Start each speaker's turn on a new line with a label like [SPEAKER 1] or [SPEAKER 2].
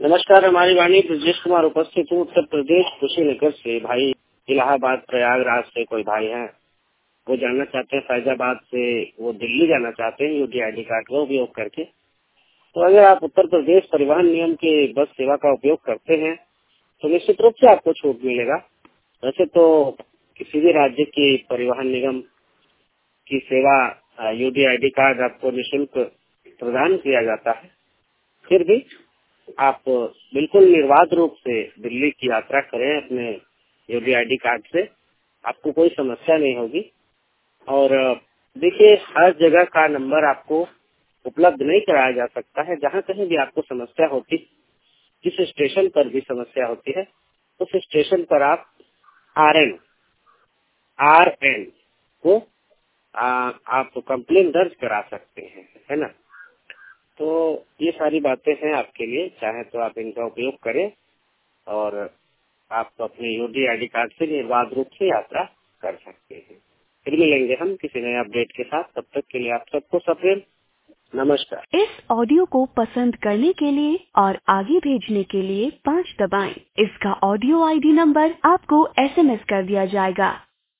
[SPEAKER 1] नमस्कार। हमारी वाणी ब्रजेश कुमार उपस्थित हूँ उत्तर प्रदेश कुशीनगर से। भाई इलाहाबाद प्रयागराज से कोई भाई हैं, वो जानना चाहते हैं फैजाबाद से वो दिल्ली जाना चाहते हैं यूटी ID कार्ड का उपयोग करके। तो अगर आप उत्तर प्रदेश परिवहन निगम के बस सेवा का उपयोग करते हैं तो निश्चित रूप से आपको छूट मिलेगा। वैसे तो किसी भी राज्य की परिवहन निगम की सेवा यूटी ID कार्ड आपको निःशुल्क प्रदान किया जाता है, फिर भी आप बिल्कुल निर्बाध रूप से दिल्ली की यात्रा करें अपने यूटी ID कार्ड से, आपको कोई समस्या नहीं होगी। और देखिए, हर जगह का नंबर आपको उपलब्ध नहीं कराया जा सकता है। जहाँ कहीं भी आपको समस्या होती, जिस स्टेशन पर भी समस्या होती है, उस स्टेशन पर आप RN को आप कंप्लेन दर्ज करा सकते हैं, है ना। तो ये सारी बातें हैं आपके लिए, चाहे तो आप इनका उपयोग करें और आप अपने यूटी ID कार्ड से निर्बाध रूप से यात्रा कर सकते हैं। फिर मिलेंगे हम किसी नए अपडेट के साथ। तब तक के लिए आप सबको सप्रेम नमस्कार।
[SPEAKER 2] इस ऑडियो को पसंद करने के लिए और आगे भेजने के लिए 5 दबाएं। इसका ऑडियो ID नंबर आपको SMS कर दिया जाएगा।